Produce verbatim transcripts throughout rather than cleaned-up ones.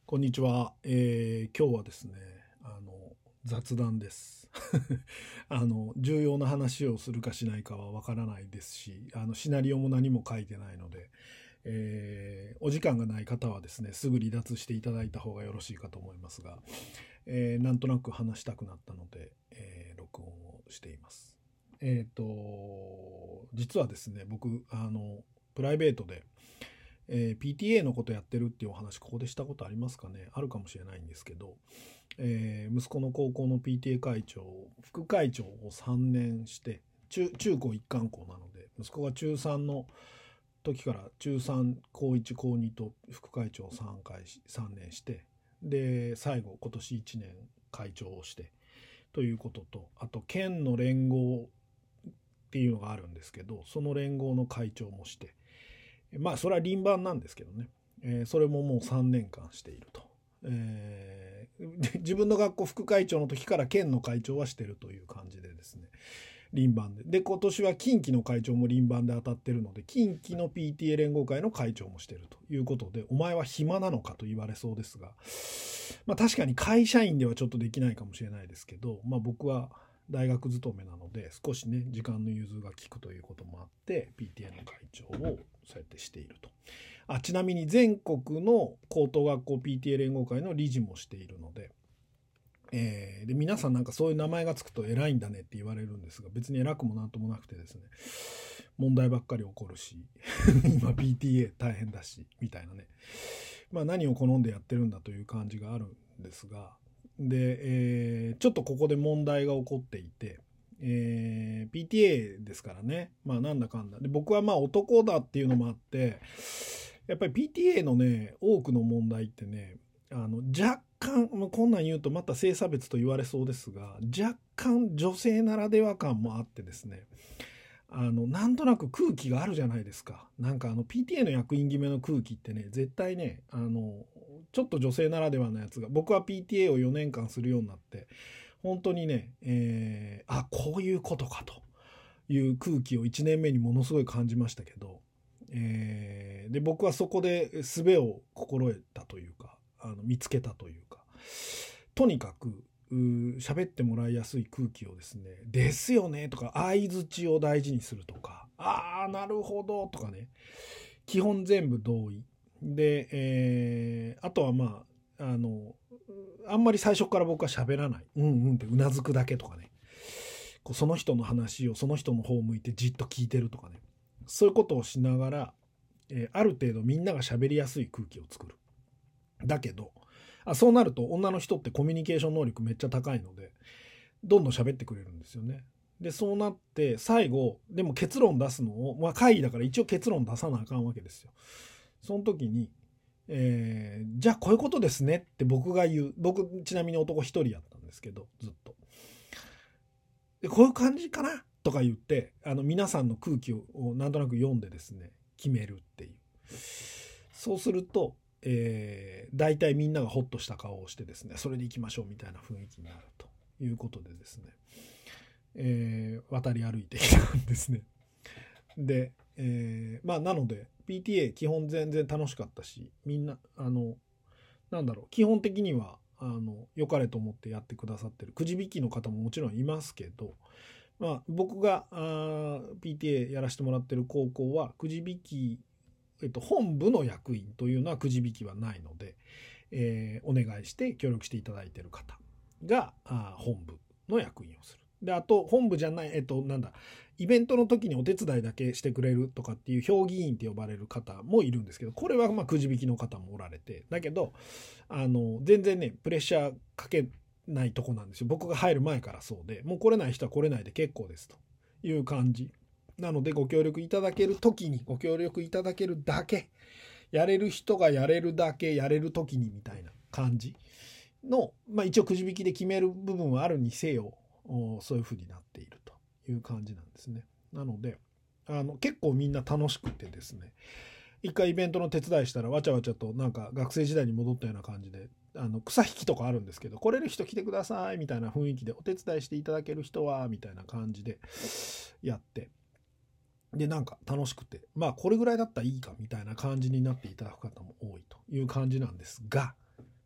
こんにちは。えー今日はですね、あの、雑談です。あの、重要な話をするかしないかはわからないですし、あの、シナリオも何も書いてないので、えーお時間がない方はですね、すぐ離脱していただいた方がよろしいかと思いますが、えーなんとなく話したくなったので、えー録音をしています。えっと、実はですね、僕、あの、プライベートで、えー ピーティーエー のことやってるっていうお話ここでしたことありますかね。あるかもしれないんですけど、えー息子の高校の ピーティーエー 会長副会長をさんねんして中中高一貫校なので、息子がちゅうさんの時からちゅうさん高いち高にと副会長をさんかいしさんねんして、で最後今年いちねん会長をしてということと、あと県の連合っていうのがあるんですけど、その連合の会長もして、まあそれは輪番なんですけどね、えーそれももうさんねんかんしていると。えーで自分の学校副会長の時から県の会長はしてるという感じでですね、輪番で。で、今年は近畿の会長も輪番で当たってるので、近畿の ピーティーエー 連合会の会長もしてるということで、お前は暇なのかと言われそうですが、まあ確かに会社員ではちょっとできないかもしれないですけど、まあ僕は大学勤めなので、少しね、時間の融通が利くということもあって、ピーティーエー の会長をそうやってしていると。あ、ちなみに全国の高等学校 ピーティーエー 連合会の理事もしているので、えーで皆さんなんかそういう名前がつくと偉いんだねって言われるんですが、別に偉くもなんともなくてですね、問題ばっかり起こるし今 ピーティーエー 大変だしみたいなね、まあ何を好んでやってるんだという感じがあるんですが、で、えーちょっとここで問題が起こっていて、えー ピーティーエー ですからね、まあなんだかんだで、僕はまあ男だっていうのもあって、やっぱり ピーティーエー のね多くの問題ってね、あの若干、まあ、こんなん言うとまた性差別と言われそうですが、若干女性ならでは感もあってですね、あのなんとなく空気があるじゃないですか。なんかあの ピーティーエー の役員決めの空気ってね、絶対ね、あのちょっと女性ならではのやつが、僕は ピーティーエー をよねんかんするようになって本当にね、えー、あ、こういうことかという空気をいちねんめにものすごい感じましたけど、えーで僕はそこで術を心得たというか、あの見つけたというか、とにかく喋ってもらいやすい空気をですね、ですよねとか相づちを大事にするとか、ああなるほどとかね、基本全部同意で、えーあとはまああのあんまり最初から僕は喋らない、うんうんってうなずくだけとかね、こうその人の話をその人の方を向いてじっと聞いてるとかね、そういうことをしながら、えーある程度みんなが喋りやすい空気を作る。だけど、あ、そうなると女の人ってコミュニケーション能力めっちゃ高いので、どんどん喋ってくれるんですよね。で、そうなって最後、でも結論出すのを、まあ会議だから一応結論出さなあかんわけですよ。その時に、えーじゃあこういうことですねって僕が言う。僕、ちなみに男一人やったんですけど、ずっと。で、こういう感じかなとか言って、あの皆さんの空気をなんとなく読んでですね、決めるっていう。そうすると、えー、大体みんながホッとした顔をしてですね、それで行きましょうみたいな雰囲気になるということでですね、えー渡り歩いてきたんですね。で、えーまあなので ピーティーエー 基本全然楽しかったし、みんなあのなんだろう、基本的にはあの良かれと思ってやってくださってるくじ引きの方ももちろんいますけど、まあ、僕があー ピーティーエー やらせてもらってる高校はくじ引き、えっと、本部の役員というのはくじ引きはないので、えーお願いして協力していただいている方があー本部の役員をする。で、あと本部じゃない、えっと、なんだ、イベントの時にお手伝いだけしてくれるとかっていう評議員って呼ばれる方もいるんですけど、これはまあくじ引きの方もおられて、だけど、あの、全然ね、プレッシャーかけないとこなんですよ。僕が入る前からそうで、もう来れない人は来れないで結構ですという感じ。なのでご協力いただける時にご協力いただけるだけ、やれる人がやれるだけやれる時にみたいな感じの、まあ一応くじ引きで決める部分はあるにせよ、そういう風になっているという感じなんですね。なので、あの結構みんな楽しくてですね、一回イベントの手伝いしたらわちゃわちゃとなんか学生時代に戻ったような感じで、あの草引きとかあるんですけど、来れる人来てくださいみたいな雰囲気で、お手伝いしていただける人はみたいな感じでやって、でなんか楽しくて、まあこれぐらいだったらいいかみたいな感じになっていただく方も多いという感じなんですが、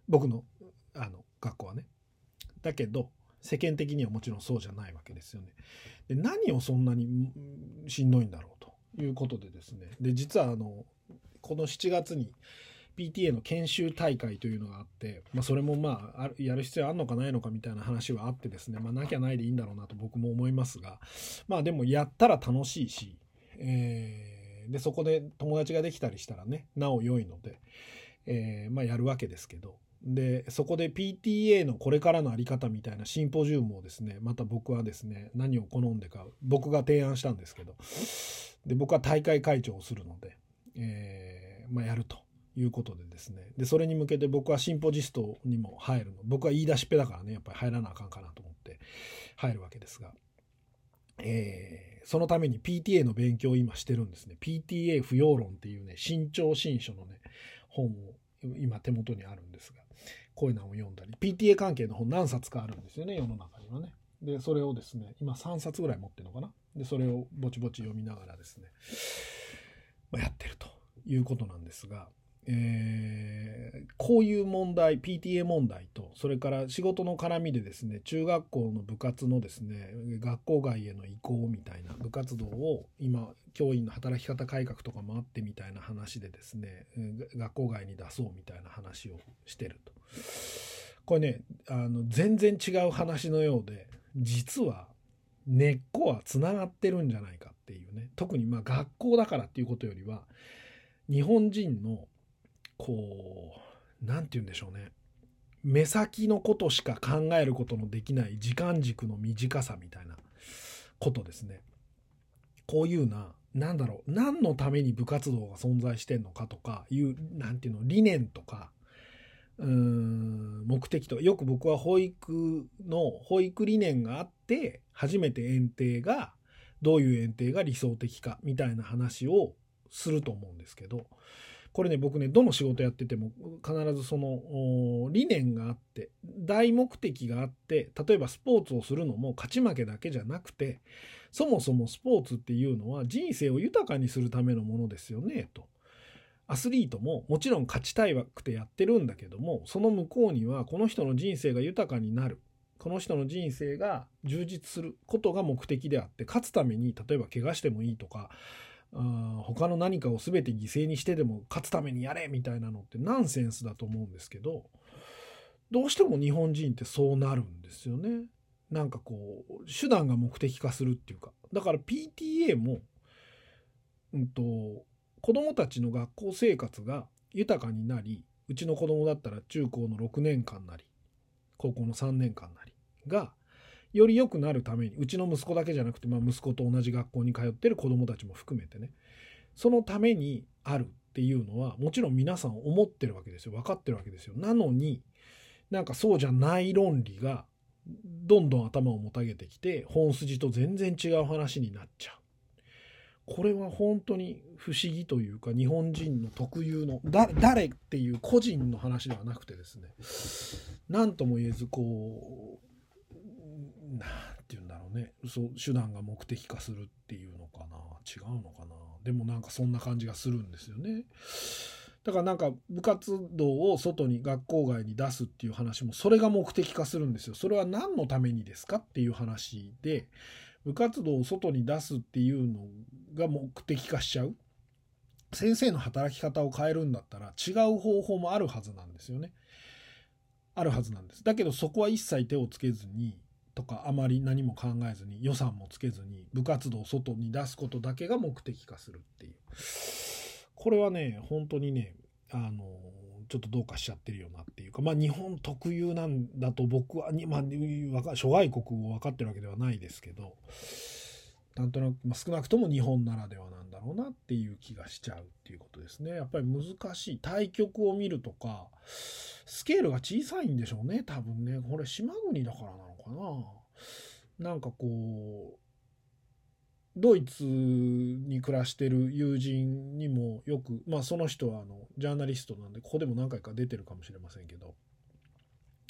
僕のあの学校はね。だけど世間的にはもちろんそうじゃないわけですよね。で、何をそんなにしんどいんだろうということでですね。で、実はあのこのしちがつに ピーティーエー の研修大会というのがあって、まあ、それもまあやる必要あるのかないのかみたいな話はあってですね、まあ、なきゃないでいいんだろうなと僕も思いますが、まあでもやったら楽しいし、えー、でそこで友達ができたりしたらね、なお良いので、えー、まあやるわけですけど、でそこで ピーティーエー のこれからの在り方みたいなシンポジウムをですね、また僕はですね、何を好んでか僕が提案したんですけど、で僕は大会会長をするので、えーまあ、やるということでですね、でそれに向けて僕はシンポジストにも入るの、僕は言い出しっぺだからね、やっぱり入らなあかんかなと思って入るわけですが、えー、そのために ピーティーエー の勉強を今してるんですね。 ピーティーエー 不要論っていうね、新潮新書のね本を今手元にあるんですが、こういうのを読んだり、 ピーティーエー 関係の本何冊かあるんですよね、世の中にはね。でそれをですね、今さんさつぐらい持ってるのかな。でそれをぼちぼち読みながらですね、まあ、やってるということなんですが、えー、こういう問題 ピーティーエー 問題と、それから仕事の絡みでですね、中学校の部活のですね、学校外への移行みたいな部活動を今教員の働き方改革とかもあってみたいな話でですね、学校外に出そうみたいな話をしてると。これね、あの全然違う話のようで、実は根っこはつながってるんじゃないかっていうね。特にまあ学校だからっていうことよりは、日本人のこうなんて言うんでしょうね、目先のことしか考えることのできない時間軸の短さみたいなことですね。こういうな、なんだろう、何のために部活動が存在してんのかとかいう、なんていうの、理念とか、うーん、目的とか、よく僕は保育の保育理念があって初めて園庭がどういう園庭が理想的かみたいな話をすると思うんですけど、これね、僕ね、どの仕事やってても必ずその理念があって大目的があって、例えばスポーツをするのも勝ち負けだけじゃなくて、そもそもスポーツっていうのは人生を豊かにするためのものですよねと。アスリートももちろん勝ちたいわくてやってるんだけども、その向こうにはこの人の人生が豊かになる、この人の人生が充実することが目的であって、勝つために例えば怪我してもいいとか、あ他の何かを全て犠牲にしてでも勝つためにやれみたいなのってナンセンスだと思うんですけど、どうしても日本人ってそうなるんですよね。なんかこう手段が目的化するっていうか、だから ピーティーエー も、うんと、子どもたちの学校生活が豊かになり、うちの子供だったら中高のろくねんかんなり高校のさんねんかんなりがより良くなるために、うちの息子だけじゃなくて、まあ、息子と同じ学校に通ってる子どもたちも含めてね、そのためにあるっていうのはもちろん皆さん思ってるわけですよ、分かってるわけですよ。なのになんかそうじゃない論理がどんどん頭をもたげてきて、本筋と全然違う話になっちゃう。これは本当に不思議というか、日本人の特有のだ誰っていう個人の話ではなくてですね、何とも言えずこう、なんて言うんだろうね、そう手段が目的化するっていうのかな、違うのかな、でもなんかそんな感じがするんですよね。だからなんか部活動を外に学校外に出すっていう話もそれが目的化するんですよ。それは何のためにですかっていう話で、部活動を外に出すっていうのが目的化しちゃう。先生の働き方を変えるんだったら違う方法もあるはずなんですよね。あるはずなんです。だけどそこは一切手をつけずにとか、あまり何も考えずに予算もつけずに部活動を外に出すことだけが目的化するっていう、これはね本当にね、あのちょっとどうかしちゃってるよなっていうか、まあ日本特有なんだと僕はに、まあ、諸外国を分かってるわけではないですけど、なんとなく、まあ、少なくとも日本ならではなんだろうなっていう気がしちゃうっていうことですね。やっぱり難しい。対局を見るとかスケールが小さいんでしょうね、多分ね。これ島国だからなのかな。なんかこうドイツに暮らしてる友人にもよく、まあその人はあのジャーナリストなんでここでも何回か出てるかもしれませんけど、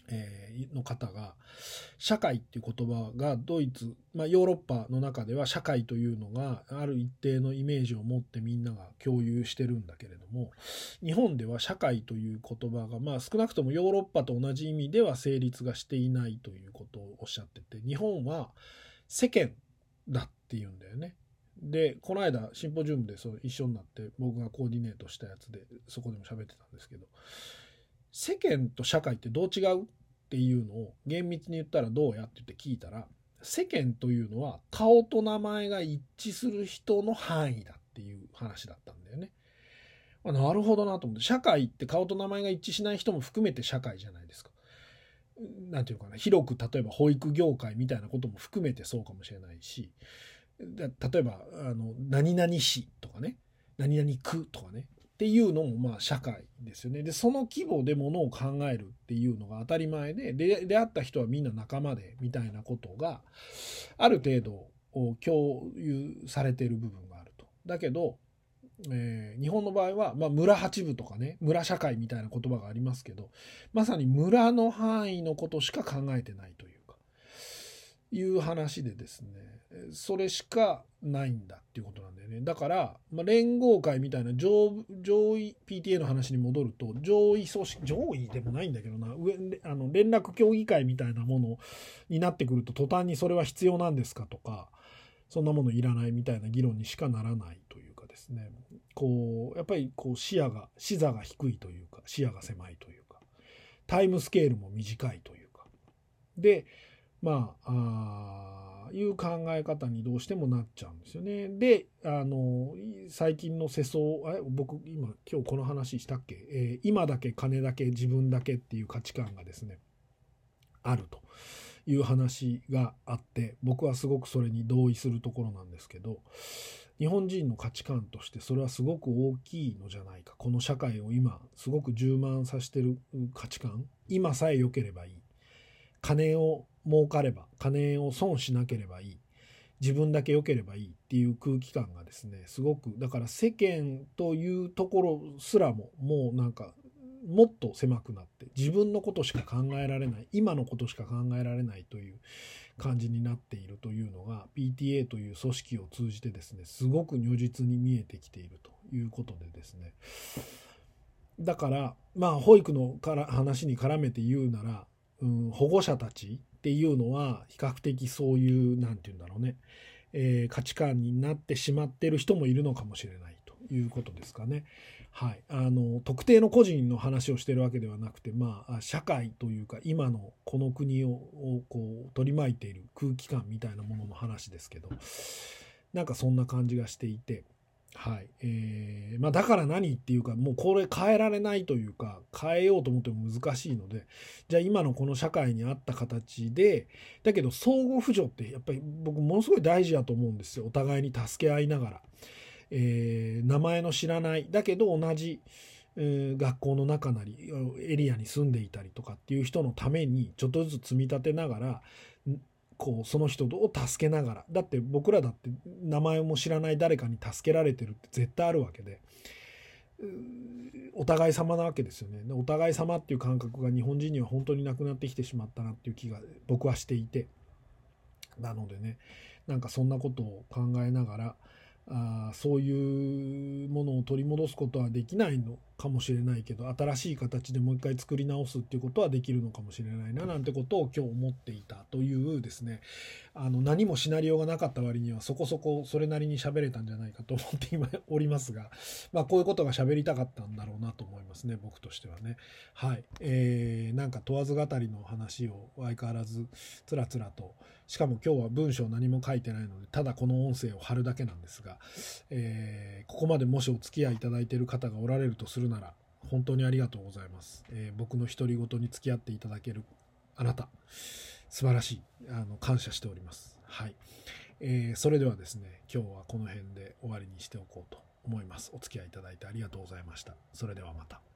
えー、の方が、社会っていう言葉がドイツ、まあ、ヨーロッパの中では社会というのがある一定のイメージを持ってみんなが共有してるんだけれども、日本では社会という言葉が、まあ、少なくともヨーロッパと同じ意味では成立がしていないということをおっしゃってて、日本は世間だっていうんだよね。で、この間シンポジウムでそう一緒になって僕がコーディネートしたやつでそこでも喋ってたんですけど、世間と社会ってどう違うっていうのを厳密に言ったらどうやって言って聞いたら、世間というのは顔と名前が一致する人の範囲だっていう話だったんだよね。あ、なるほどなと思って、社会って顔と名前が一致しない人も含めて社会じゃないですか。なんていうかな、広く例えば保育業界みたいなことも含めてそうかもしれないし、例えばあの何々市とかね、何々区とかねっていうのもまあ社会ですよね。で、その規模でものを考えるっていうのが当たり前で、で、出会った人はみんな仲間でみたいなことがある程度共有されている部分があると。だけど、えー、日本の場合は、まあ、村八部とかね、村社会みたいな言葉がありますけど、まさに村の範囲のことしか考えてないというか、いう話でですね、それしかないんだっていうことなんだよね。だから、まあ、連合会みたいな上、上位 ピーティーエー の話に戻ると、上位組織、上位でもないんだけどな、上あの連絡協議会みたいなものになってくると、途端にそれは必要なんですかとか、そんなものいらないみたいな議論にしかならないというかですね、こうやっぱりこう視野が視座が低いというか、視野が狭いというか、タイムスケールも短いというかで、まあ、あいう考え方にどうしてもなっちゃうんですよね。で、あの最近の世相、あれ僕今今日この話したっけ、えー、今だけ金だけ自分だけっていう価値観がですねあるという話があって、僕はすごくそれに同意するところなんですけど、日本人の価値観としてそれはすごく大きいのじゃないか。この社会を今すごく充満させてる価値観、今さえ良ければいい、金を儲かれば、金を損しなければいい、自分だけ良ければいいっていう空気感がですね、すごく、だから世間というところすらももうなんかもっと狭くなって、自分のことしか考えられない、今のことしか考えられないという感じになっているというのが ピーティーエー という組織を通じてですね、すごく如実に見えてきているということでですね、だからまあ保育のから話に絡めて言うなら、うん、保護者たちっていうのは比較的そういうなんて言うんだろうね、えー、価値観になってしまっている人もいるのかもしれないということですかね。はい、あの特定の個人の話をしているわけではなくて、まあ、社会というか今のこの国をこう取り巻いている空気感みたいなものの話ですけど、なんかそんな感じがしていて、はいえーまあ、だから何っていうか、もうこれ変えられないというか、変えようと思っても難しいので、じゃあ今のこの社会に合った形で、だけど相互扶助ってやっぱり僕ものすごい大事だと思うんですよ。お互いに助け合いながら、えー、名前の知らないだけど同じ、えー、学校の中なりエリアに住んでいたりとかっていう人のためにちょっとずつ積み立てながら、こうその人を助けながら、だって僕らだって名前も知らない誰かに助けられてるって絶対あるわけで、お互い様なわけですよね。お互い様っていう感覚が日本人には本当になくなってきてしまったなっていう気が僕はしていて、なのでね、なんかそんなことを考えながら、あそういうものを取り戻すことはできないのかもしれないけど、新しい形でもう一回作り直すっていうことはできるのかもしれないななんてことを今日思っていたというですね、あの何もシナリオがなかった割にはそこそこそれなりに喋れたんじゃないかと思って今おりますが、まあこういうことが喋りたかったんだろうなと思いますね、僕としてはね。はい、えー、なんか問わず語りの話を相変わらずつらつらと、しかも今日は文章何も書いてないのでただこの音声を貼るだけなんですが、えー、ここまでもしお付き合いいただいている方がおられるとするなら本当にありがとうございます。えー、僕の独り言に付き合っていただけるあなた、素晴らしい、あの感謝しております。はい、えー、それではですね、今日はこの辺で終わりにしておこうと思います。お付き合いいただいてありがとうございました。それではまた。